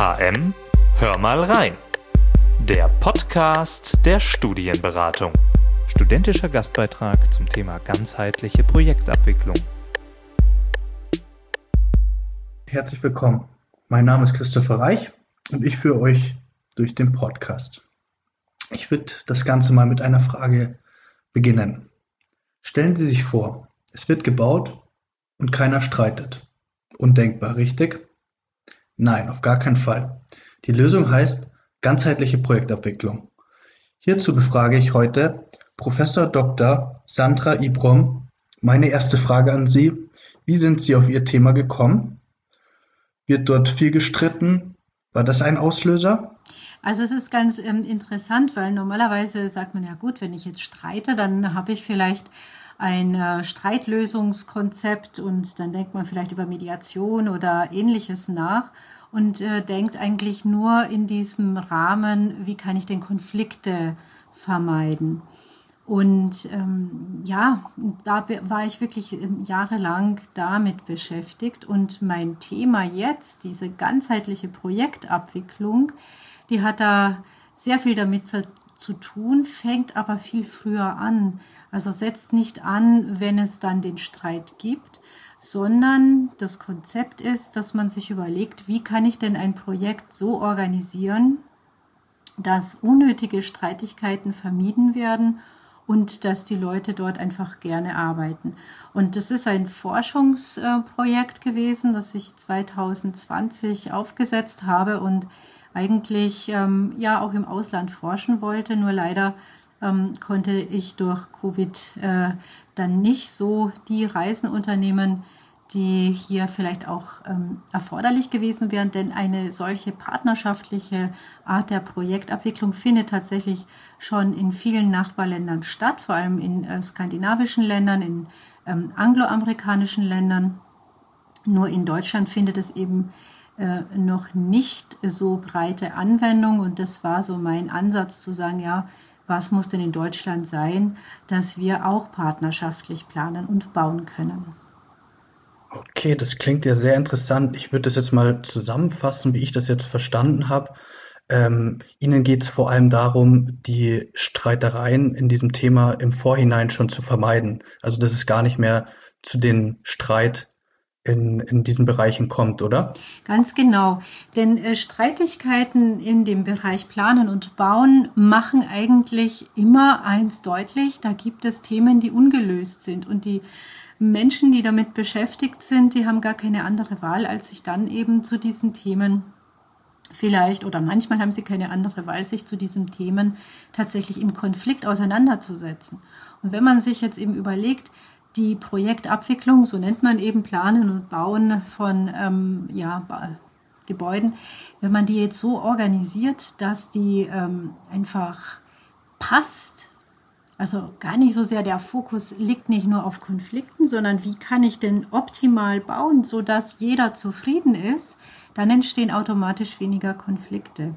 HM, hör mal rein. Der Podcast der Studienberatung. Studentischer Gastbeitrag zum Thema ganzheitliche Projektabwicklung. Herzlich willkommen. Mein Name ist Christopher Reich und ich führe euch durch den Podcast. Ich würde das Ganze mal mit einer Frage beginnen. Stellen Sie sich vor, es wird gebaut und keiner streitet. Undenkbar, richtig? Nein, auf gar keinen Fall. Die Lösung heißt ganzheitliche Projektabwicklung. Hierzu befrage ich heute Professor Dr. Sandra Ibrom. Meine erste Frage an Sie: Wie sind Sie auf Ihr Thema gekommen? Wird dort viel gestritten? War das ein Auslöser? Also es ist ganz interessant, weil normalerweise sagt man ja gut, wenn ich jetzt streite, dann habe ich vielleicht ein Streitlösungskonzept und dann denkt man vielleicht über Mediation oder Ähnliches nach und denkt eigentlich nur in diesem Rahmen, wie kann ich denn Konflikte vermeiden. Und da war ich wirklich jahrelang damit beschäftigt und mein Thema jetzt, diese ganzheitliche Projektabwicklung, die hat da sehr viel damit zu tun, fängt aber viel früher an. Also setzt nicht an, wenn es dann den Streit gibt, sondern das Konzept ist, dass man sich überlegt, wie kann ich denn ein Projekt so organisieren, dass unnötige Streitigkeiten vermieden werden und dass die Leute dort einfach gerne arbeiten. Und das ist ein Forschungsprojekt gewesen, das ich 2020 aufgesetzt habe und eigentlich auch im Ausland forschen wollte. Nur leider konnte ich durch Covid dann nicht so die Reisen unternehmen, die hier vielleicht auch erforderlich gewesen wären, denn eine solche partnerschaftliche Art der Projektabwicklung findet tatsächlich schon in vielen Nachbarländern statt, vor allem in skandinavischen Ländern, in angloamerikanischen Ländern. Nur in Deutschland findet es eben noch nicht so breite Anwendung und das war so mein Ansatz zu sagen, ja, was muss denn in Deutschland sein, dass wir auch partnerschaftlich planen und bauen können. Okay, das klingt ja sehr interessant. Ich würde das jetzt mal zusammenfassen, wie ich das jetzt verstanden habe. Ihnen geht es vor allem darum, die Streitereien in diesem Thema im Vorhinein schon zu vermeiden. Also dass es gar nicht mehr zu den Streit in diesen Bereichen kommt, oder? Ganz genau, denn Streitigkeiten in dem Bereich Planen und Bauen machen eigentlich immer eins deutlich, da gibt es Themen, die ungelöst sind und die Menschen, die damit beschäftigt sind, die haben gar keine andere Wahl, als sich dann eben zu diesen Themen vielleicht oder manchmal haben sie keine andere Wahl, sich zu diesen Themen tatsächlich im Konflikt auseinanderzusetzen. Und wenn man sich jetzt eben überlegt, die Projektabwicklung, so nennt man eben Planen und Bauen von Gebäuden, wenn man die jetzt so organisiert, dass die einfach passt, also gar nicht so sehr der Fokus liegt nicht nur auf Konflikten, sondern wie kann ich denn optimal bauen, sodass jeder zufrieden ist, dann entstehen automatisch weniger Konflikte.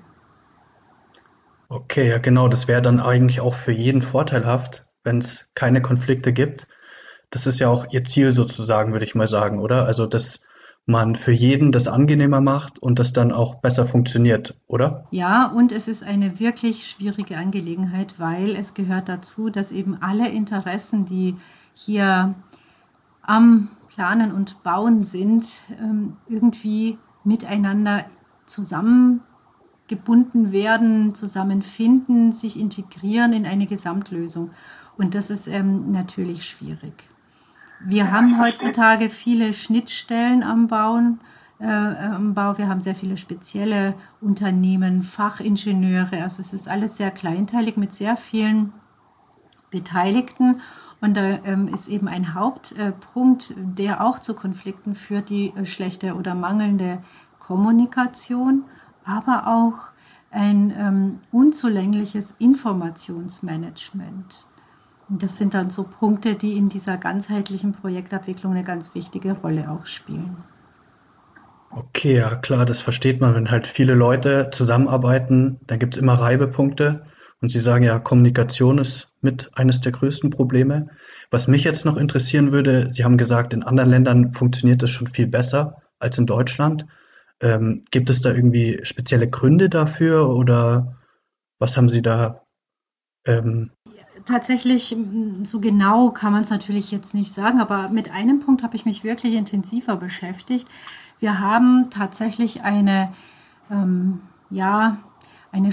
Okay, ja genau, das wäre dann eigentlich auch für jeden vorteilhaft, wenn es keine Konflikte gibt. Das ist ja auch Ihr Ziel sozusagen, würde ich mal sagen, oder? Also, dass man für jeden das angenehmer macht und das dann auch besser funktioniert, oder? Ja, und es ist eine wirklich schwierige Angelegenheit, weil es gehört dazu, dass eben alle Interessen, die hier am Planen und Bauen sind, irgendwie miteinander zusammengebunden werden, zusammenfinden, sich integrieren in eine Gesamtlösung. Und das ist natürlich schwierig. Wir haben heutzutage viele Schnittstellen am Bau. Wir haben sehr viele spezielle Unternehmen, Fachingenieure. Also es ist alles sehr kleinteilig mit sehr vielen Beteiligten. Und da ist eben ein Hauptpunkt, der auch zu Konflikten führt, die schlechte oder mangelnde Kommunikation, aber auch ein unzulängliches Informationsmanagement. Das sind dann so Punkte, die in dieser ganzheitlichen Projektabwicklung eine ganz wichtige Rolle auch spielen. Okay, ja klar, das versteht man, wenn halt viele Leute zusammenarbeiten, dann gibt es immer Reibepunkte und Sie sagen ja, Kommunikation ist mit eines der größten Probleme. Was mich jetzt noch interessieren würde, Sie haben gesagt, in anderen Ländern funktioniert das schon viel besser als in Deutschland. Gibt es da irgendwie spezielle Gründe dafür oder was haben Sie da? Ähm, Tatsächlich, so genau kann man es natürlich jetzt nicht sagen, aber mit einem Punkt habe ich mich wirklich intensiver beschäftigt. Wir haben tatsächlich ja, eine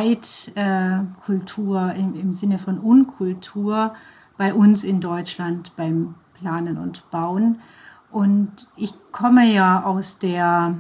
Streitkultur im Sinne von Unkultur bei uns in Deutschland beim Planen und Bauen. Und ich komme ja aus der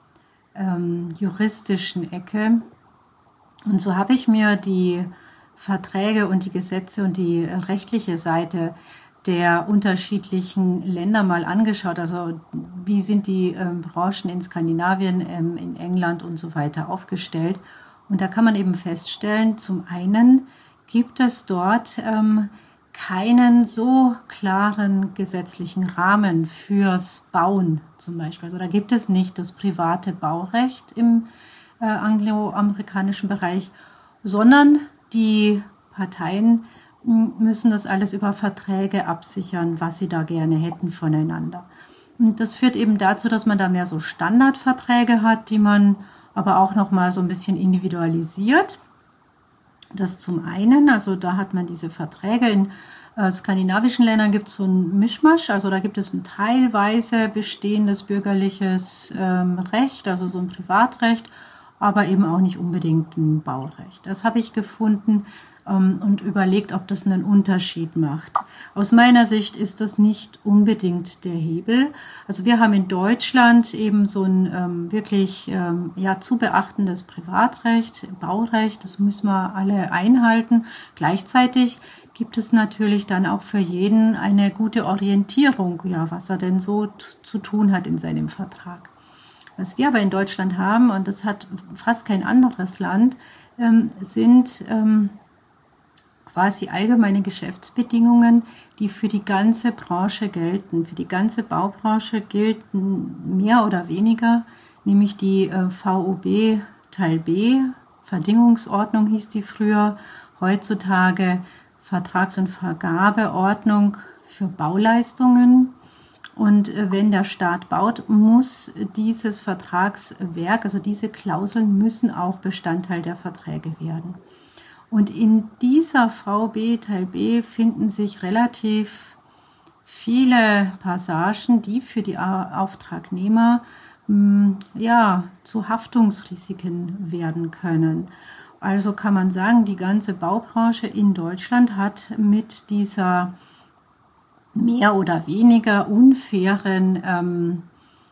juristischen Ecke. Und so habe ich mir die Verträge und die Gesetze und die rechtliche Seite der unterschiedlichen Länder mal angeschaut. Also wie sind die Branchen in Skandinavien, in England und so weiter aufgestellt. Und da kann man eben feststellen, zum einen gibt es dort keinen so klaren gesetzlichen Rahmen fürs Bauen zum Beispiel. Also da gibt es nicht das private Baurecht im angloamerikanischen Bereich, sondern die Parteien müssen das alles über Verträge absichern, was sie da gerne hätten voneinander. Und das führt eben dazu, dass man da mehr so Standardverträge hat, die man aber auch noch mal so ein bisschen individualisiert. Das zum einen, also da hat man diese Verträge. In skandinavischen Ländern gibt es so einen Mischmasch, also da gibt es ein teilweise bestehendes bürgerliches Recht, also so ein Privatrecht, aber eben auch nicht unbedingt ein Baurecht. Das habe ich gefunden und überlegt, ob das einen Unterschied macht. Aus meiner Sicht ist das nicht unbedingt der Hebel. Also wir haben in Deutschland eben so ein wirklich zu beachtendes Privatrecht, Baurecht, das müssen wir alle einhalten. Gleichzeitig gibt es natürlich dann auch für jeden eine gute Orientierung, ja, was er denn so zu tun hat in seinem Vertrag. Was wir aber in Deutschland haben, und das hat fast kein anderes Land, sind quasi allgemeine Geschäftsbedingungen, die für die ganze Branche gelten. Für die ganze Baubranche gelten mehr oder weniger, nämlich die VOB Teil B, Verdingungsordnung hieß die früher, heutzutage Vertrags- und Vergabeordnung für Bauleistungen. Und wenn der Staat baut, muss dieses Vertragswerk, also diese Klauseln müssen auch Bestandteil der Verträge werden. Und in dieser VB Teil B finden sich relativ viele Passagen, die für die Auftragnehmer zu Haftungsrisiken werden können. Also kann man sagen, die ganze Baubranche in Deutschland hat mit dieser mehr oder weniger unfairen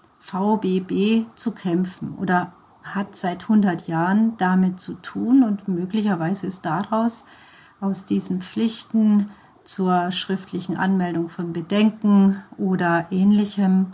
VBB zu kämpfen oder hat seit 100 Jahren damit zu tun und möglicherweise ist daraus aus diesen Pflichten zur schriftlichen Anmeldung von Bedenken oder Ähnlichem,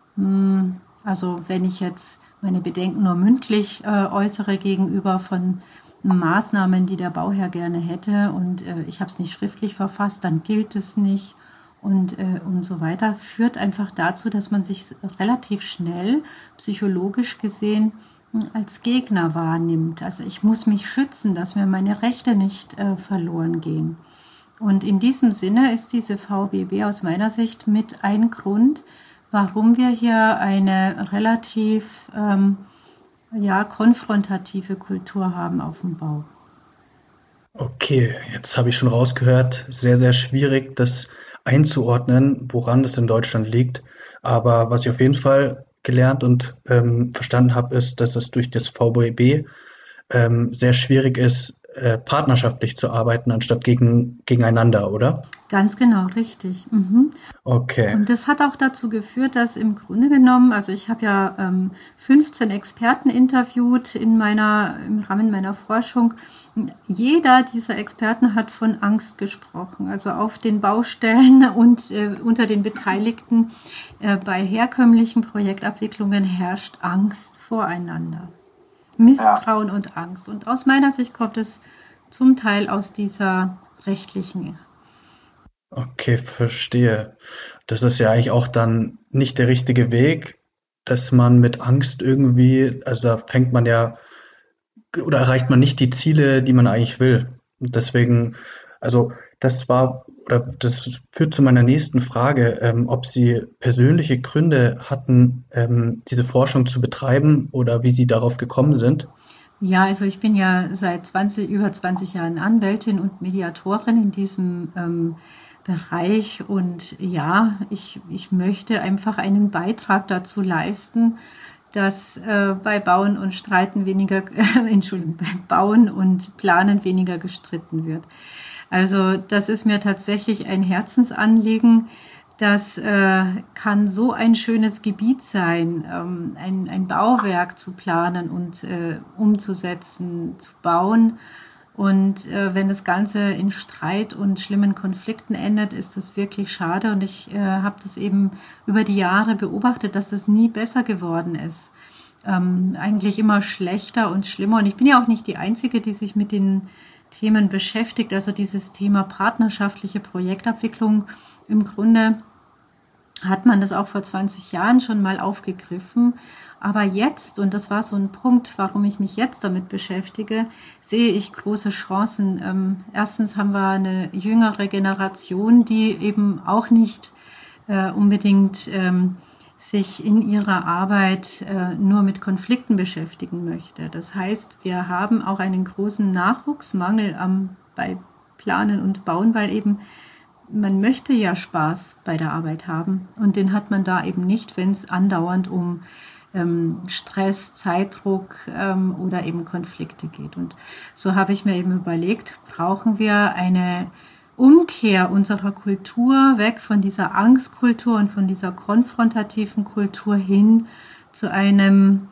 also wenn ich jetzt meine Bedenken nur mündlich äußere gegenüber von Maßnahmen, die der Bauherr gerne hätte und ich habe es nicht schriftlich verfasst, dann gilt es nicht. Und so weiter, führt einfach dazu, dass man sich relativ schnell, psychologisch gesehen, als Gegner wahrnimmt. Also ich muss mich schützen, dass mir meine Rechte nicht verloren gehen. Und in diesem Sinne ist diese VBB aus meiner Sicht mit ein Grund, warum wir hier eine relativ konfrontative Kultur haben auf dem Bau. Okay, jetzt habe ich schon rausgehört, sehr, sehr schwierig, das einzuordnen, woran das in Deutschland liegt. Aber was ich auf jeden Fall gelernt und verstanden habe, ist, dass es durch das VBB sehr schwierig ist, partnerschaftlich zu arbeiten, anstatt gegeneinander, oder? Ganz genau, richtig. Okay. Und das hat auch dazu geführt, dass im Grunde genommen, also ich habe ja 15 Experten interviewt im Rahmen meiner Forschung. Jeder dieser Experten hat von Angst gesprochen, also auf den Baustellen und unter den Beteiligten bei herkömmlichen Projektabwicklungen herrscht Angst voreinander. Misstrauen und Angst. Und aus meiner Sicht kommt es zum Teil aus dieser rechtlichen. Okay, verstehe. Das ist ja eigentlich auch dann nicht der richtige Weg, dass man mit Angst irgendwie, also da fängt man ja oder erreicht man nicht die Ziele, die man eigentlich will. Und deswegen, also Das führt zu meiner nächsten Frage, ob Sie persönliche Gründe hatten, diese Forschung zu betreiben oder wie Sie darauf gekommen sind. Ja, also ich bin ja seit über 20 Jahren Anwältin und Mediatorin in diesem Bereich und ja, ich möchte einfach einen Beitrag dazu leisten, dass bei Bauen und Streiten weniger, beim Bauen und Planen weniger gestritten wird. Also das ist mir tatsächlich ein Herzensanliegen. Das kann so ein schönes Gebiet sein, ein Bauwerk zu planen und umzusetzen, zu bauen. Und wenn das Ganze in Streit und schlimmen Konflikten endet, ist das wirklich schade. Und ich habe das eben über die Jahre beobachtet, dass es nie besser geworden ist. Eigentlich immer schlechter und schlimmer. Und ich bin ja auch nicht die Einzige, die sich mit den Themen beschäftigt. Also dieses Thema partnerschaftliche Projektabwicklung, im Grunde hat man das auch vor 20 Jahren schon mal aufgegriffen. Aber jetzt, und das war so ein Punkt, warum ich mich jetzt damit beschäftige, sehe ich große Chancen. Erstens haben wir eine jüngere Generation, die eben auch nicht unbedingt sich in ihrer Arbeit nur mit Konflikten beschäftigen möchte. Das heißt, wir haben auch einen großen Nachwuchsmangel bei Planen und Bauen, weil eben man möchte ja Spaß bei der Arbeit haben und den hat man da eben nicht, wenn es andauernd um Stress, Zeitdruck oder eben Konflikte geht. Und so habe ich mir eben überlegt, brauchen wir eine Umkehr unserer Kultur weg von dieser Angstkultur und von dieser konfrontativen Kultur hin zu einem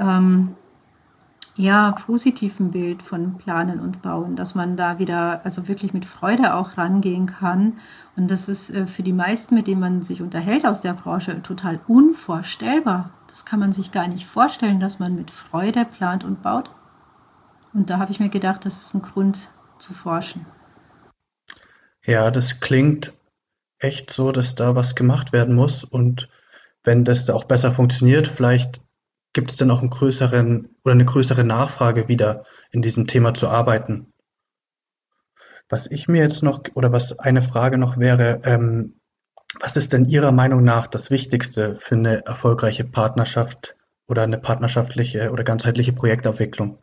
positiven Bild von Planen und Bauen, dass man da wieder also wirklich mit Freude auch rangehen kann. Und das ist für die meisten, mit denen man sich unterhält aus der Branche, total unvorstellbar. Das kann man sich gar nicht vorstellen, dass man mit Freude plant und baut. Und da habe ich mir gedacht, das ist ein Grund zu forschen. Ja, das klingt echt so, dass da was gemacht werden muss. Und wenn das auch besser funktioniert, vielleicht gibt es dann auch eine größere Nachfrage wieder in diesem Thema zu arbeiten. Was eine Frage noch wäre, was ist denn Ihrer Meinung nach das Wichtigste für eine erfolgreiche Partnerschaft oder eine partnerschaftliche oder ganzheitliche Projektabwicklung?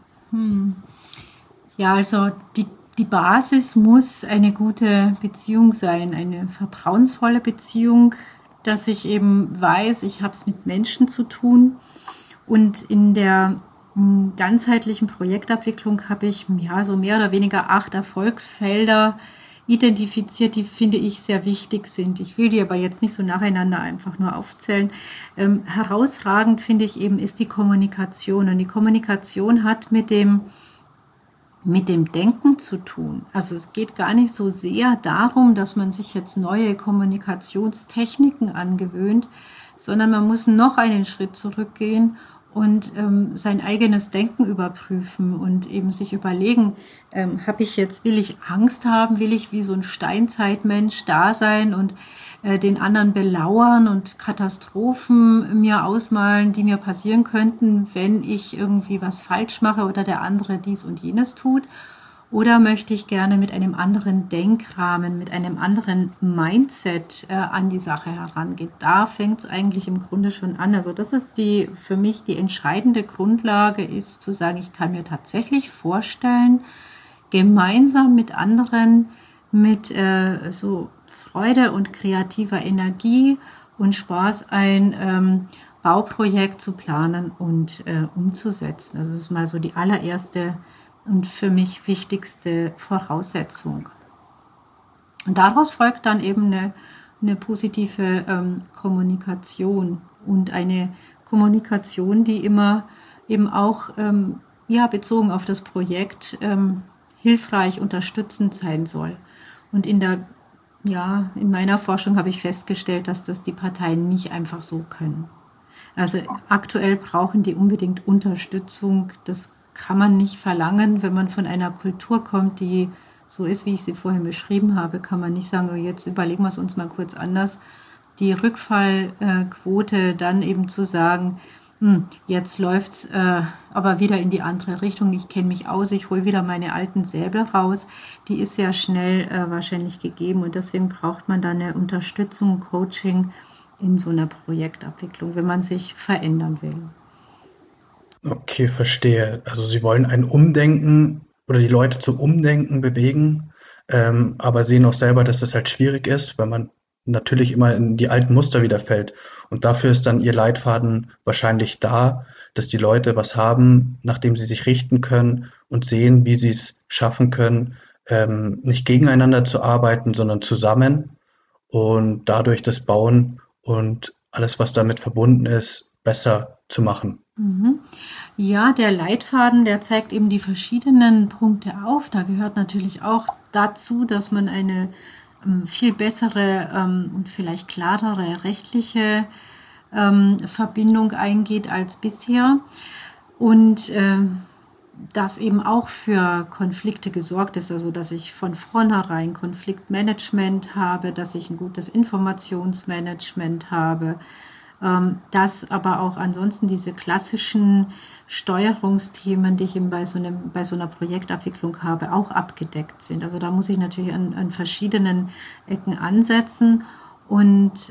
Ja, also die Basis muss eine gute Beziehung sein, eine vertrauensvolle Beziehung, dass ich eben weiß, ich habe es mit Menschen zu tun. Und in der ganzheitlichen Projektabwicklung habe ich so mehr oder weniger 8 Erfolgsfelder identifiziert, die, finde ich, sehr wichtig sind. Ich will die aber jetzt nicht so nacheinander einfach nur aufzählen. Herausragend, finde ich eben, ist die Kommunikation. Und die Kommunikation hat mit dem Denken zu tun. Also es geht gar nicht so sehr darum, dass man sich jetzt neue Kommunikationstechniken angewöhnt, sondern man muss noch einen Schritt zurückgehen und sein eigenes Denken überprüfen und eben sich überlegen, will ich Angst haben, will ich wie so ein Steinzeitmensch da sein und den anderen belauern und Katastrophen mir ausmalen, die mir passieren könnten, wenn ich irgendwie was falsch mache oder der andere dies und jenes tut? Oder möchte ich gerne mit einem anderen Denkrahmen, mit einem anderen Mindset an die Sache herangehen? Da fängt es eigentlich im Grunde schon an. Also das ist für mich die entscheidende Grundlage, ist zu sagen, ich kann mir tatsächlich vorstellen, gemeinsam mit anderen mit so Freude und kreativer Energie und Spaß ein Bauprojekt zu planen und umzusetzen. Das ist mal so die allererste und für mich wichtigste Voraussetzung. Und daraus folgt dann eben eine positive Kommunikation und eine Kommunikation, die immer eben auch bezogen auf das Projekt hilfreich, unterstützend sein soll. Und in meiner Forschung habe ich festgestellt, dass das die Parteien nicht einfach so können. Also aktuell brauchen die unbedingt Unterstützung. Das kann man nicht verlangen, wenn man von einer Kultur kommt, die so ist, wie ich sie vorhin beschrieben habe, kann man nicht sagen, jetzt überlegen wir es uns mal kurz anders. Die Rückfallquote dann eben zu sagen, Jetzt läuft es aber wieder in die andere Richtung. Ich kenne mich aus, ich hole wieder meine alten Säbel raus. Die ist ja schnell wahrscheinlich gegeben und deswegen braucht man da eine Unterstützung, Coaching in so einer Projektabwicklung, wenn man sich verändern will. Okay, verstehe. Also Sie wollen ein Umdenken oder die Leute zum Umdenken bewegen, aber sehen auch selber, dass das halt schwierig ist, weil man natürlich immer in die alten Muster wieder fällt. Und dafür ist dann Ihr Leitfaden wahrscheinlich da, dass die Leute was haben, nach dem sie sich richten können und sehen, wie sie es schaffen können, nicht gegeneinander zu arbeiten, sondern zusammen und dadurch das Bauen und alles, was damit verbunden ist, besser zu machen. Ja, der Leitfaden, der zeigt eben die verschiedenen Punkte auf. Da gehört natürlich auch dazu, dass man eine viel bessere und vielleicht klarere rechtliche Verbindung eingeht als bisher und dass eben auch für Konflikte gesorgt ist, also dass ich von vornherein Konfliktmanagement habe, dass ich ein gutes Informationsmanagement habe, dass aber auch ansonsten diese klassischen Steuerungsthemen, die ich eben bei so einer Projektabwicklung habe, auch abgedeckt sind. Also da muss ich natürlich an verschiedenen Ecken ansetzen. Und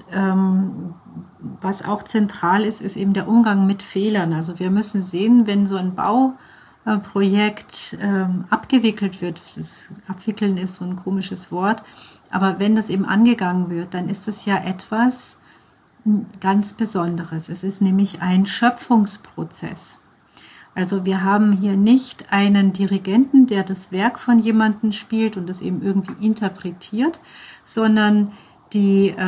was auch zentral ist, ist eben der Umgang mit Fehlern. Also wir müssen sehen, wenn so ein Bauprojekt abgewickelt wird, abwickeln ist so ein komisches Wort, aber wenn das eben angegangen wird, dann ist es ja etwas ganz Besonderes. Es ist nämlich ein Schöpfungsprozess. Also wir haben hier nicht einen Dirigenten, der das Werk von jemandem spielt und das eben irgendwie interpretiert, sondern die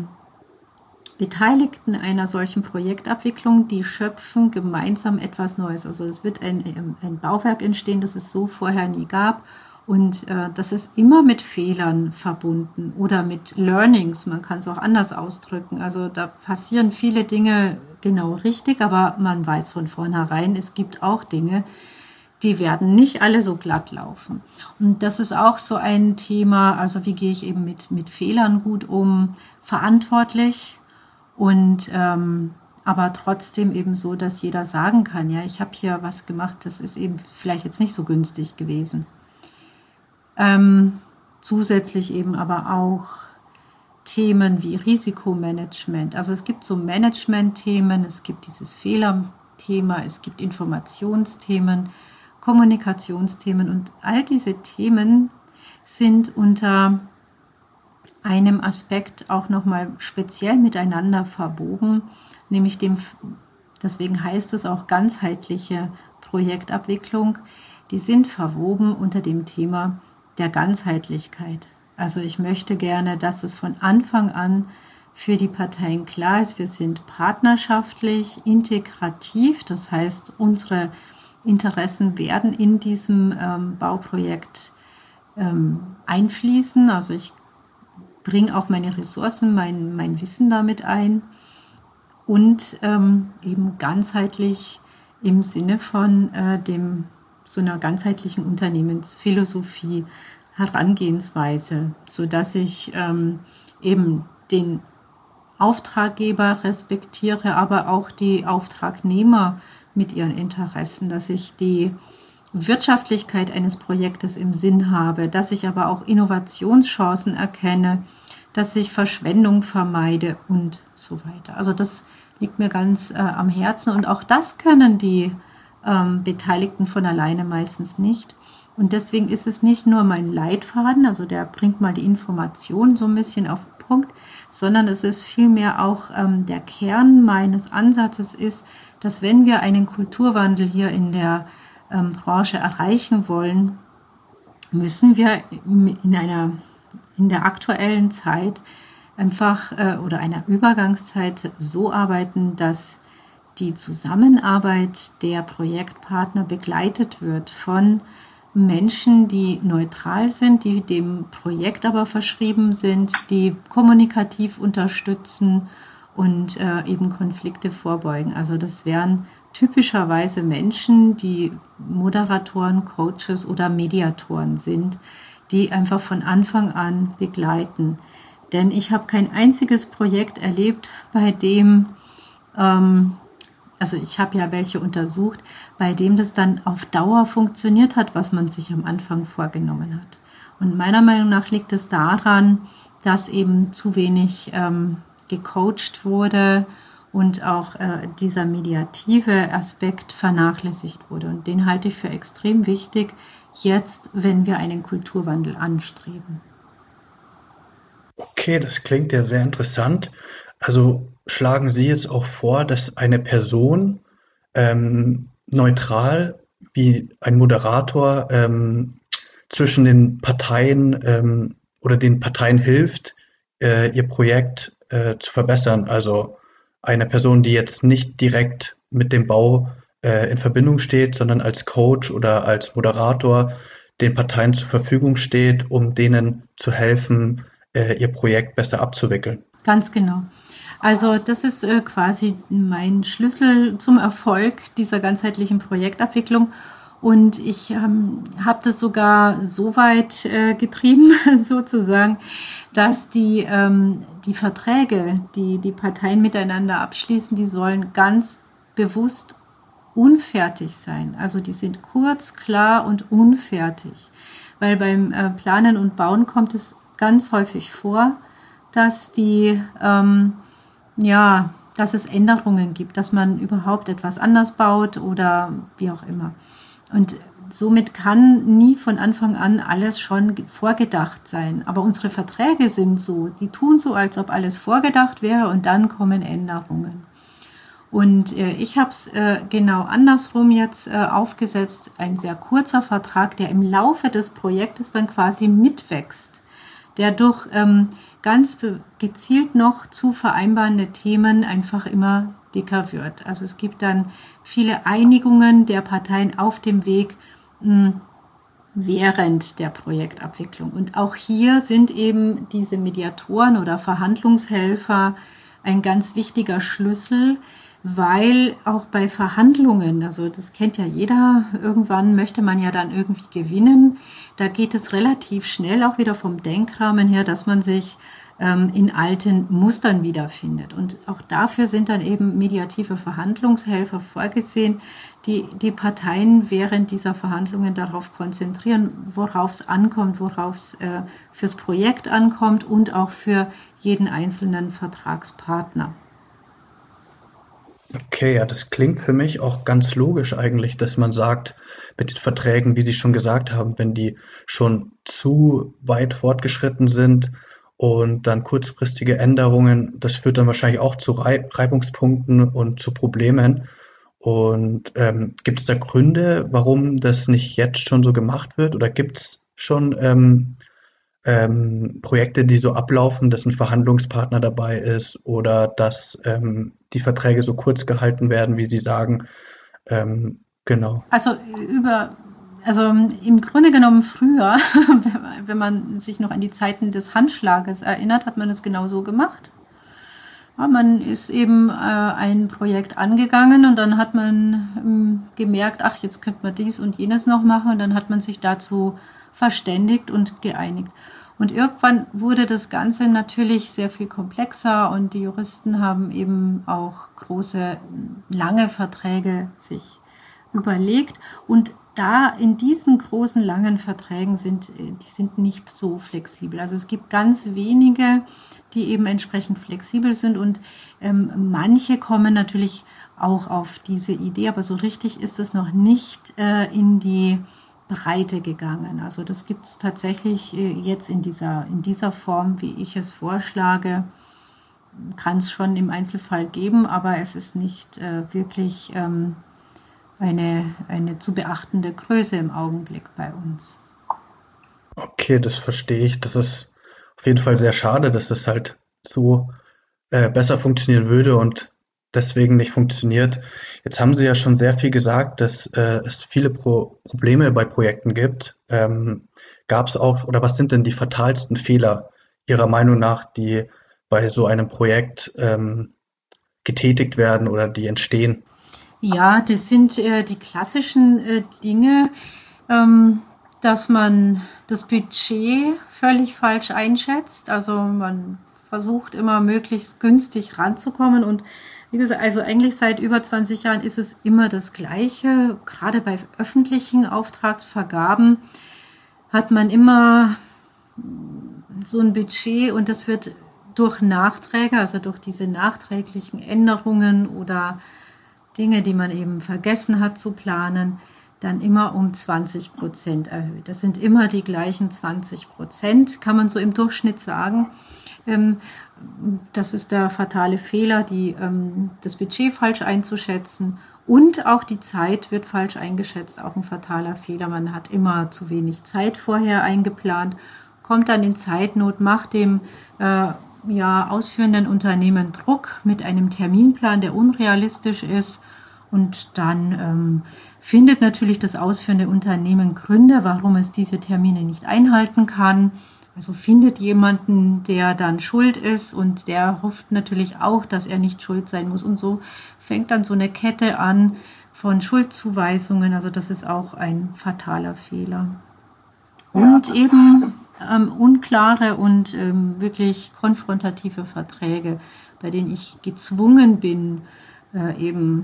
Beteiligten einer solchen Projektabwicklung, die schöpfen gemeinsam etwas Neues. Also es wird ein Bauwerk entstehen, das es so vorher nie gab. Und das ist immer mit Fehlern verbunden oder mit Learnings. Man kann es auch anders ausdrücken. Also da passieren viele Dinge genau richtig, aber man weiß von vornherein, es gibt auch Dinge, die werden nicht alle so glatt laufen. Und das ist auch so ein Thema, also wie gehe ich eben mit Fehlern gut um, verantwortlich und aber trotzdem eben so, dass jeder sagen kann, ja, ich habe hier was gemacht, das ist eben vielleicht jetzt nicht so günstig gewesen. Zusätzlich eben aber auch Themen wie Risikomanagement. Also es gibt so Management-Themen, es gibt dieses Fehlerthema, es gibt Informationsthemen, Kommunikationsthemen und all diese Themen sind unter einem Aspekt auch nochmal speziell miteinander verwoben, nämlich deswegen heißt es auch ganzheitliche Projektabwicklung, die sind verwoben unter dem Thema der Ganzheitlichkeit. Also ich möchte gerne, dass es von Anfang an für die Parteien klar ist, wir sind partnerschaftlich, integrativ, das heißt, unsere Interessen werden in diesem Bauprojekt einfließen. Also ich bringe auch meine Ressourcen, mein Wissen damit ein und eben ganzheitlich im Sinne von so einer ganzheitlichen Unternehmensphilosophie, Herangehensweise, sodass ich eben den Auftraggeber respektiere, aber auch die Auftragnehmer mit ihren Interessen, dass ich die Wirtschaftlichkeit eines Projektes im Sinn habe, dass ich aber auch Innovationschancen erkenne, dass ich Verschwendung vermeide und so weiter. Also das liegt mir ganz am Herzen und auch das können die Beteiligten von alleine meistens nicht. Und deswegen ist es nicht nur mein Leitfaden, also der bringt mal die Information so ein bisschen auf den Punkt, sondern es ist vielmehr auch der Kern meines Ansatzes ist, dass wenn wir einen Kulturwandel hier in der Branche erreichen wollen, müssen wir in der aktuellen Zeit einfach oder einer Übergangszeit so arbeiten, dass die Zusammenarbeit der Projektpartner begleitet wird von Menschen, die neutral sind, die dem Projekt aber verschrieben sind, die kommunikativ unterstützen und eben Konflikte vorbeugen. Also das wären typischerweise Menschen, die Moderatoren, Coaches oder Mediatoren sind, die einfach von Anfang an begleiten. Denn ich habe kein einziges Projekt erlebt, bei dem also ich habe ja welche untersucht, bei dem das dann auf Dauer funktioniert hat, was man sich am Anfang vorgenommen hat. Und meiner Meinung nach liegt es daran, dass eben zu wenig gecoacht wurde und auch dieser mediative Aspekt vernachlässigt wurde. Und den halte ich für extrem wichtig, jetzt, wenn wir einen Kulturwandel anstreben. Okay, das klingt ja sehr interessant. Also schlagen Sie jetzt auch vor, dass eine Person neutral wie ein Moderator zwischen den Parteien oder den Parteien hilft, ihr Projekt zu verbessern. Also eine Person, die jetzt nicht direkt mit dem Bau in Verbindung steht, sondern als Coach oder als Moderator den Parteien zur Verfügung steht, um denen zu helfen, ihr Projekt besser abzuwickeln. Ganz genau. Also das ist quasi mein Schlüssel zum Erfolg dieser ganzheitlichen Projektabwicklung. Und ich habe das sogar so weit getrieben, sozusagen, dass die Verträge, die die Parteien miteinander abschließen, die sollen ganz bewusst unfertig sein. Also die sind kurz, klar und unfertig. Weil beim Planen und Bauen kommt es ganz häufig vor, dass dass es Änderungen gibt, dass man überhaupt etwas anders baut oder wie auch immer. Und somit kann nie von Anfang an alles schon vorgedacht sein. Aber unsere Verträge sind so, die tun so, als ob alles vorgedacht wäre und dann kommen Änderungen. Und ich habe es genau andersrum jetzt aufgesetzt, ein sehr kurzer Vertrag, der im Laufe des Projektes dann quasi mitwächst, der durch ganz gezielt noch zu vereinbarende Themen einfach immer dicker wird. Also es gibt dann viele Einigungen der Parteien auf dem Weg während der Projektabwicklung. Und auch hier sind eben diese Mediatoren oder Verhandlungshelfer ein ganz wichtiger Schlüssel, weil auch bei Verhandlungen, also das kennt ja jeder, irgendwann möchte man ja dann irgendwie gewinnen. Da geht es relativ schnell auch wieder vom Denkrahmen her, dass man sich in alten Mustern wiederfindet. Und auch dafür sind dann eben mediative Verhandlungshelfer vorgesehen, die die Parteien während dieser Verhandlungen darauf konzentrieren, worauf es ankommt, worauf es fürs Projekt ankommt und auch für jeden einzelnen Vertragspartner. Okay, ja, das klingt für mich auch ganz logisch eigentlich, dass man sagt, mit den Verträgen, wie Sie schon gesagt haben, wenn die schon zu weit fortgeschritten sind und dann kurzfristige Änderungen, das führt dann wahrscheinlich auch zu Reibungspunkten und zu Problemen. Und gibt es da Gründe, warum das nicht jetzt schon so gemacht wird? Oder gibt es schon Projekte, die so ablaufen, dass ein Verhandlungspartner dabei ist oder dass die Verträge so kurz gehalten werden, wie Sie sagen? Genau. Also im Grunde genommen früher, wenn man sich noch an die Zeiten des Handschlages erinnert, hat man es genau so gemacht. Ja, man ist eben ein Projekt angegangen und dann hat man gemerkt, ach, jetzt könnte man dies und jenes noch machen und dann hat man sich dazu verständigt und geeinigt. Und irgendwann wurde das Ganze natürlich sehr viel komplexer und die Juristen haben eben auch große, lange Verträge sich überlegt. Und da in diesen großen, langen Verträgen die sind nicht so flexibel. Also es gibt ganz wenige, die eben entsprechend flexibel sind und manche kommen natürlich auch auf diese Idee, aber so richtig ist es noch nicht in die Breite gegangen. Also das gibt es tatsächlich jetzt in dieser Form, wie ich es vorschlage, kann es schon im Einzelfall geben, aber es ist nicht wirklich eine zu beachtende Größe im Augenblick bei uns. Okay, das verstehe ich. Das ist auf jeden Fall sehr schade, dass das halt so besser funktionieren würde und deswegen nicht funktioniert. Jetzt haben Sie ja schon sehr viel gesagt, dass es viele Probleme bei Projekten gibt. Gab es auch, oder was sind denn die fatalsten Fehler Ihrer Meinung nach, die bei so einem Projekt getätigt werden oder die entstehen? Ja, das sind die klassischen Dinge, dass man das Budget völlig falsch einschätzt. Also man versucht immer möglichst günstig ranzukommen und Wie gesagt, also eigentlich seit über 20 Jahren ist es immer das Gleiche. Gerade bei öffentlichen Auftragsvergaben hat man immer so ein Budget und das wird durch Nachträge, also durch diese nachträglichen Änderungen oder Dinge, die man eben vergessen hat zu planen, dann immer um 20% erhöht. Das sind immer die gleichen 20%, kann man so im Durchschnitt sagen. Das ist der fatale Fehler, das Budget falsch einzuschätzen, und auch die Zeit wird falsch eingeschätzt, auch ein fataler Fehler. Man hat immer zu wenig Zeit vorher eingeplant, kommt dann in Zeitnot, macht dem ausführenden Unternehmen Druck mit einem Terminplan, der unrealistisch ist, und dann findet natürlich das ausführende Unternehmen Gründe, warum es diese Termine nicht einhalten kann. Also findet jemanden, der dann schuld ist, und der hofft natürlich auch, dass er nicht schuld sein muss. Und so fängt dann so eine Kette an von Schuldzuweisungen. Also das ist auch ein fataler Fehler. Und eben unklare und wirklich konfrontative Verträge, bei denen ich gezwungen bin, eben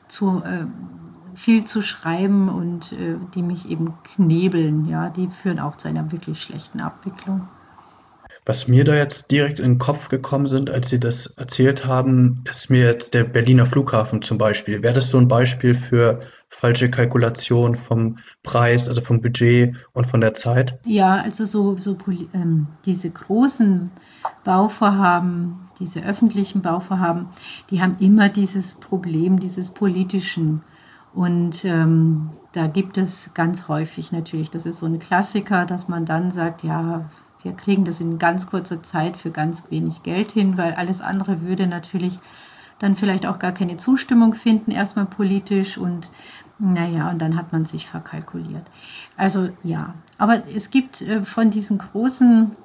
viel zu schreiben und die mich eben knebeln, ja, die führen auch zu einer wirklich schlechten Abwicklung. Was mir da jetzt direkt in den Kopf gekommen sind, als Sie das erzählt haben, ist mir jetzt der Berliner Flughafen zum Beispiel. Wäre das so ein Beispiel für falsche Kalkulation vom Preis, also vom Budget und von der Zeit? Ja, also diese großen Bauvorhaben, diese öffentlichen Bauvorhaben, die haben immer dieses Problem, dieses politischen. Und da gibt es ganz häufig natürlich, das ist so ein Klassiker, dass man dann sagt, ja, wir kriegen das in ganz kurzer Zeit für ganz wenig Geld hin, weil alles andere würde natürlich dann vielleicht auch gar keine Zustimmung finden, erstmal politisch, und und dann hat man sich verkalkuliert. Also ja, aber es gibt von diesen großen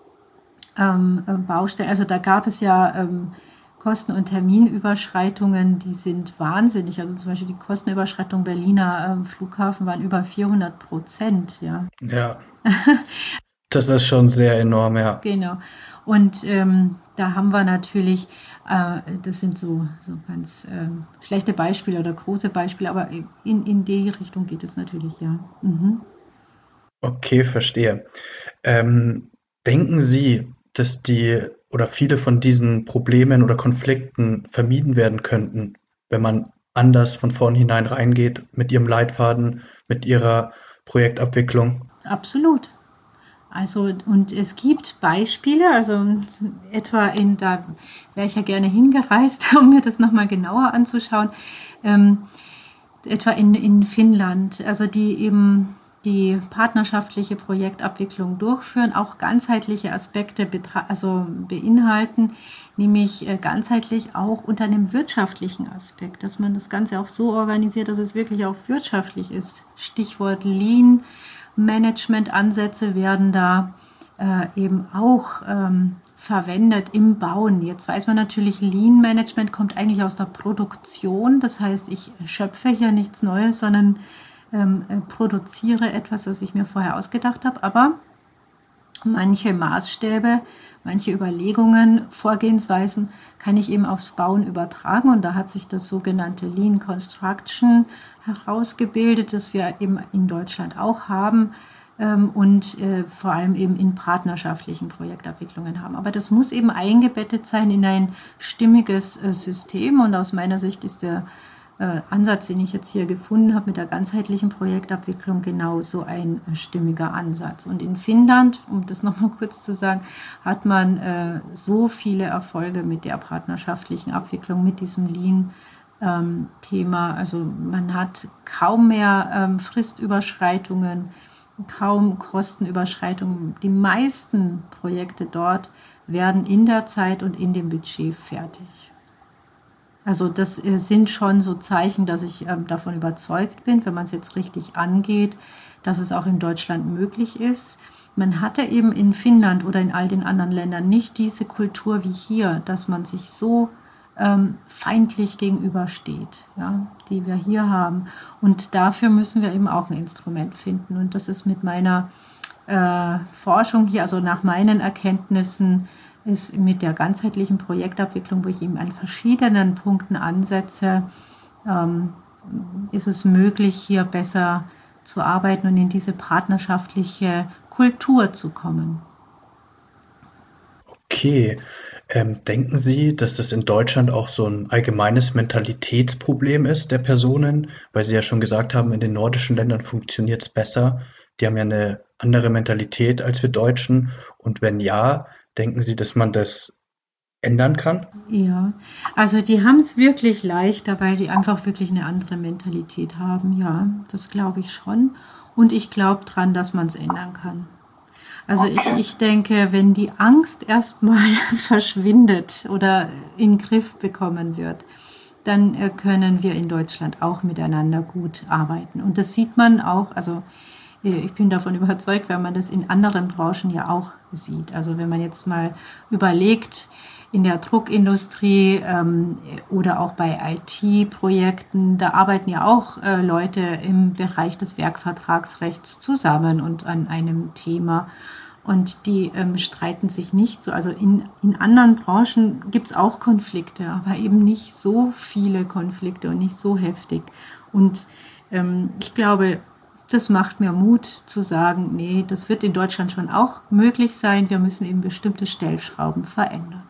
Baustellen, also da gab es ja Kosten- und Terminüberschreitungen, die sind wahnsinnig. Also zum Beispiel die Kostenüberschreitung Berliner Flughafen waren über 400%. Ja. Ja, das ist schon sehr enorm, ja. Genau. Und da haben wir natürlich, das sind so ganz schlechte Beispiele oder große Beispiele, aber in die Richtung geht es natürlich, ja. Mhm. Okay, verstehe. Denken Sie, dass die oder viele von diesen Problemen oder Konflikten vermieden werden könnten, wenn man anders von vornherein reingeht mit Ihrem Leitfaden, mit Ihrer Projektabwicklung? Absolut. Also, und es gibt Beispiele, also etwa da wäre ich ja gerne hingereist, um mir das nochmal genauer anzuschauen, etwa in Finnland, also die eben die partnerschaftliche Projektabwicklung durchführen, auch ganzheitliche Aspekte beinhalten, nämlich ganzheitlich auch unter einem wirtschaftlichen Aspekt, dass man das Ganze auch so organisiert, dass es wirklich auch wirtschaftlich ist. Stichwort Lean Management-Ansätze werden da eben auch verwendet im Bauen. Jetzt weiß man natürlich, Lean Management kommt eigentlich aus der Produktion. Das heißt, ich schöpfe hier nichts Neues, sondern produziere etwas, was ich mir vorher ausgedacht habe. Aber manche Maßstäbe, manche Überlegungen, Vorgehensweisen kann ich eben aufs Bauen übertragen. Und da hat sich das sogenannte Lean Construction herausgebildet, das wir eben in Deutschland auch haben und vor allem eben in partnerschaftlichen Projektabwicklungen haben. Aber das muss eben eingebettet sein in ein stimmiges System. Und aus meiner Sicht ist der Ansatz, den ich jetzt hier gefunden habe mit der ganzheitlichen Projektabwicklung, genau so ein stimmiger Ansatz. Und in Finnland, um das nochmal kurz zu sagen, hat man so viele Erfolge mit der partnerschaftlichen Abwicklung, mit diesem Lean-Thema. Also man hat kaum mehr Fristüberschreitungen, kaum Kostenüberschreitungen. Die meisten Projekte dort werden in der Zeit und in dem Budget fertig. Also das sind schon so Zeichen, dass ich davon überzeugt bin, wenn man es jetzt richtig angeht, dass es auch in Deutschland möglich ist. Man hatte eben in Finnland oder in all den anderen Ländern nicht diese Kultur wie hier, dass man sich so feindlich gegenübersteht, ja, die wir hier haben. Und dafür müssen wir eben auch ein Instrument finden. Und das ist mit meiner Forschung hier, also nach meinen Erkenntnissen, ist mit der ganzheitlichen Projektabwicklung, wo ich eben an verschiedenen Punkten ansetze, ist es möglich, hier besser zu arbeiten und in diese partnerschaftliche Kultur zu kommen. Okay. Denken Sie, dass das in Deutschland auch so ein allgemeines Mentalitätsproblem ist der Personen? Weil Sie ja schon gesagt haben, in den nordischen Ländern funktioniert es besser. Die haben ja eine andere Mentalität als wir Deutschen. Und wenn ja, denken Sie, dass man das ändern kann? Ja, also die haben es wirklich leichter, weil die einfach wirklich eine andere Mentalität haben. Ja, das glaube ich schon. Und ich glaube dran, dass man es ändern kann. Also ich denke, wenn die Angst erstmal verschwindet oder in den Griff bekommen wird, dann können wir in Deutschland auch miteinander gut arbeiten. Und das sieht man auch, also ich bin davon überzeugt, weil man das in anderen Branchen ja auch sieht. Also wenn man jetzt mal überlegt, in der Druckindustrie oder auch bei IT-Projekten, da arbeiten ja auch Leute im Bereich des Werkvertragsrechts zusammen und an einem Thema. Und die streiten sich nicht so. Also in anderen Branchen gibt es auch Konflikte, aber eben nicht so viele Konflikte und nicht so heftig. Und ich glaube, das macht mir Mut zu sagen, nee, das wird in Deutschland schon auch möglich sein. Wir müssen eben bestimmte Stellschrauben verändern.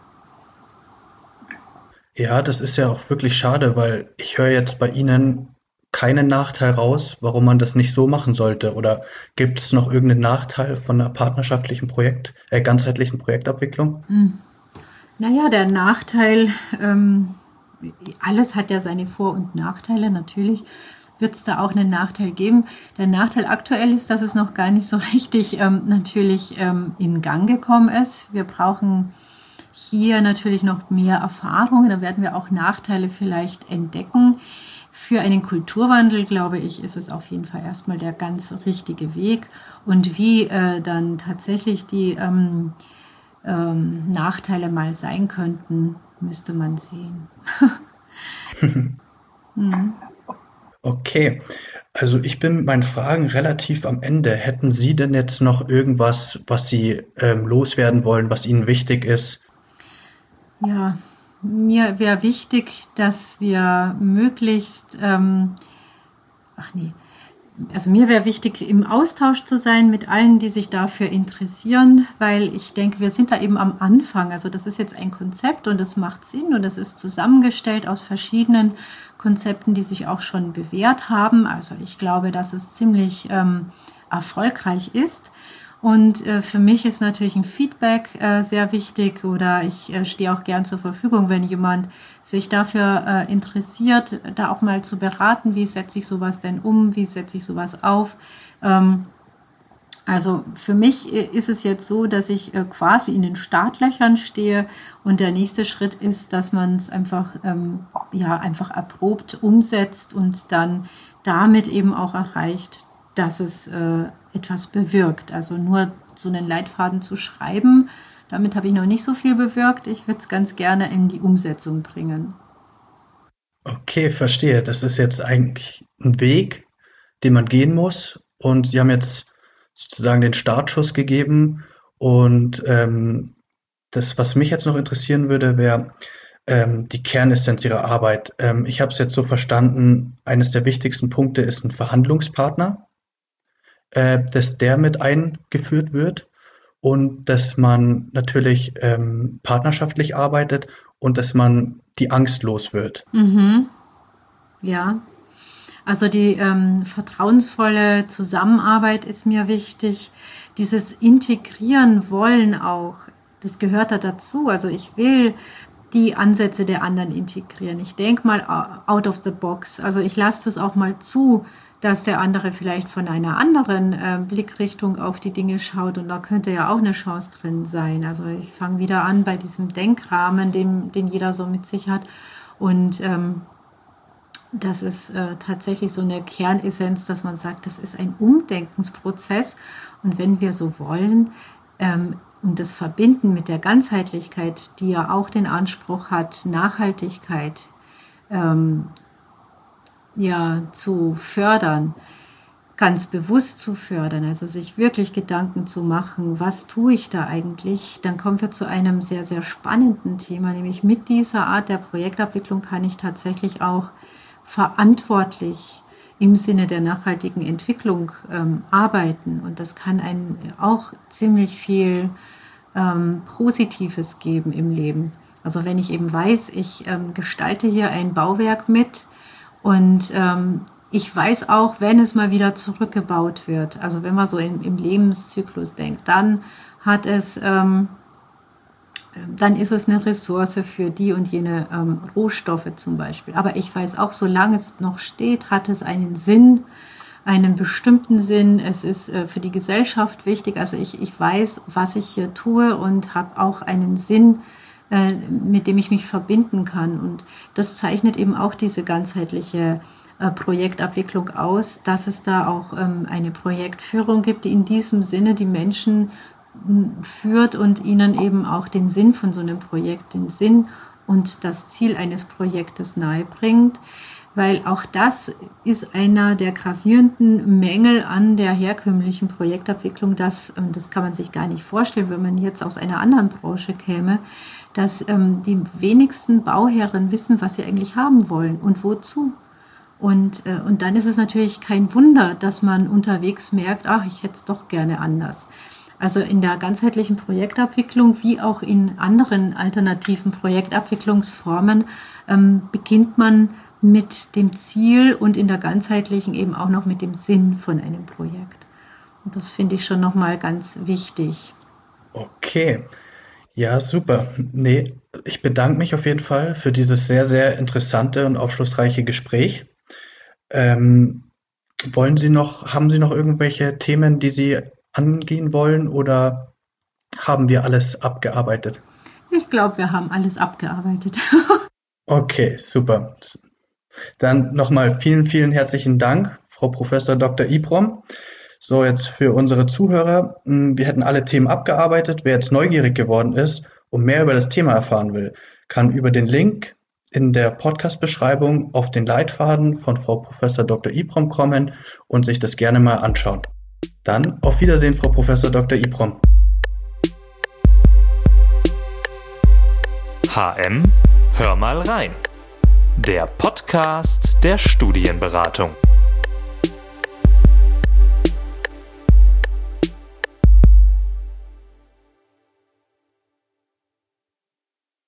Ja, das ist ja auch wirklich schade, weil ich höre jetzt bei Ihnen keinen Nachteil raus, warum man das nicht so machen sollte. Oder gibt es noch irgendeinen Nachteil von einer partnerschaftlichen ganzheitlichen Projektabwicklung? Naja, der Nachteil, alles hat ja seine Vor- und Nachteile. Natürlich wird es da auch einen Nachteil geben. Der Nachteil aktuell ist, dass es noch gar nicht so richtig natürlich in Gang gekommen ist. Wir brauchen hier natürlich noch mehr Erfahrungen. Da werden wir auch Nachteile vielleicht entdecken. Für einen Kulturwandel, glaube ich, ist es auf jeden Fall erstmal der ganz richtige Weg. Und wie dann tatsächlich die Nachteile mal sein könnten, müsste man sehen. Okay, also ich bin mit meinen Fragen relativ am Ende. Hätten Sie denn jetzt noch irgendwas, was Sie loswerden wollen, was Ihnen wichtig ist? Ja, mir wäre wichtig, dass wir möglichst, also mir wäre wichtig, im Austausch zu sein mit allen, die sich dafür interessieren, weil ich denke, wir sind da eben am Anfang. Also das ist jetzt ein Konzept und das macht Sinn und es ist zusammengestellt aus verschiedenen Konzepten, die sich auch schon bewährt haben. Also ich glaube, dass es ziemlich erfolgreich ist. Und für mich ist natürlich ein Feedback sehr wichtig oder ich stehe auch gern zur Verfügung, wenn jemand sich dafür interessiert, da auch mal zu beraten, wie setze ich sowas denn um, wie setze ich sowas auf. Also für mich ist es jetzt so, dass ich quasi in den Startlöchern stehe und der nächste Schritt ist, dass man es einfach erprobt umsetzt und dann damit eben auch erreicht, dass es etwas bewirkt. Also nur so einen Leitfaden zu schreiben, damit habe ich noch nicht so viel bewirkt. Ich würde es ganz gerne in die Umsetzung bringen. Okay, verstehe. Das ist jetzt eigentlich ein Weg, den man gehen muss. Und Sie haben jetzt sozusagen den Startschuss gegeben. Und das, was mich jetzt noch interessieren würde, wäre die Kernessenz Ihrer Arbeit. Ich habe es jetzt so verstanden, eines der wichtigsten Punkte ist ein Verhandlungspartner, dass der mit eingeführt wird und dass man natürlich partnerschaftlich arbeitet und dass man die Angst los wird. Ja, also die vertrauensvolle Zusammenarbeit ist mir wichtig. Dieses Integrieren wollen auch, das gehört da dazu. Also ich will die Ansätze der anderen integrieren. Ich denke mal out of the box. Also ich lasse das auch mal zu, dass der andere vielleicht von einer anderen Blickrichtung auf die Dinge schaut und da könnte ja auch eine Chance drin sein. Also ich fange wieder an bei diesem Denkrahmen, den jeder so mit sich hat und das ist tatsächlich so eine Kernessenz, dass man sagt, das ist ein Umdenkensprozess und wenn wir so wollen und das verbinden mit der Ganzheitlichkeit, die ja auch den Anspruch hat, Nachhaltigkeit zu fördern, ganz bewusst zu fördern, also sich wirklich Gedanken zu machen, was tue ich da eigentlich, dann kommen wir zu einem sehr, sehr spannenden Thema, nämlich mit dieser Art der Projektabwicklung kann ich tatsächlich auch verantwortlich im Sinne der nachhaltigen Entwicklung arbeiten. Und das kann einen auch ziemlich viel Positives geben im Leben. Also wenn ich eben weiß, ich gestalte hier ein Bauwerk mit und ich weiß auch, wenn es mal wieder zurückgebaut wird, also wenn man so im Lebenszyklus denkt, dann hat es, dann ist es eine Ressource für die und jene Rohstoffe zum Beispiel. Aber ich weiß auch, solange es noch steht, hat es einen Sinn, einen bestimmten Sinn. Es ist für die Gesellschaft wichtig. Also ich weiß, was ich hier tue und habe auch einen Sinn, mit dem ich mich verbinden kann. Und das zeichnet eben auch diese ganzheitliche Projektabwicklung aus, dass es da auch eine Projektführung gibt, die in diesem Sinne die Menschen führt und ihnen eben auch den Sinn von so einem Projekt, den Sinn und das Ziel eines Projektes nahebringt, weil auch das ist einer der gravierenden Mängel an der herkömmlichen Projektabwicklung, das kann man sich gar nicht vorstellen, wenn man jetzt aus einer anderen Branche käme, dass die wenigsten Bauherren wissen, was sie eigentlich haben wollen und wozu. Und dann ist es natürlich kein Wunder, dass man unterwegs merkt, ach, ich hätte es doch gerne anders. Also in der ganzheitlichen Projektabwicklung wie auch in anderen alternativen Projektabwicklungsformen beginnt man mit dem Ziel und in der ganzheitlichen eben auch noch mit dem Sinn von einem Projekt. Und das finde ich schon nochmal ganz wichtig. Okay, ja, super. Nee, ich bedanke mich auf jeden Fall für dieses sehr, sehr interessante und aufschlussreiche Gespräch. Haben Sie noch irgendwelche Themen, die Sie angehen wollen oder haben wir alles abgearbeitet? Ich glaube, wir haben alles abgearbeitet. Okay, super. Dann nochmal vielen, vielen herzlichen Dank, Frau Professor Dr. Ibrom. So, jetzt für unsere Zuhörer. Wir hätten alle Themen abgearbeitet. Wer jetzt neugierig geworden ist und mehr über das Thema erfahren will, kann über den Link in der Podcast-Beschreibung auf den Leitfaden von Frau Professor Dr. Ibrom kommen und sich das gerne mal anschauen. Dann auf Wiedersehen, Frau Professor Dr. Ibrom. HM, hör mal rein. Der Podcast der Studienberatung.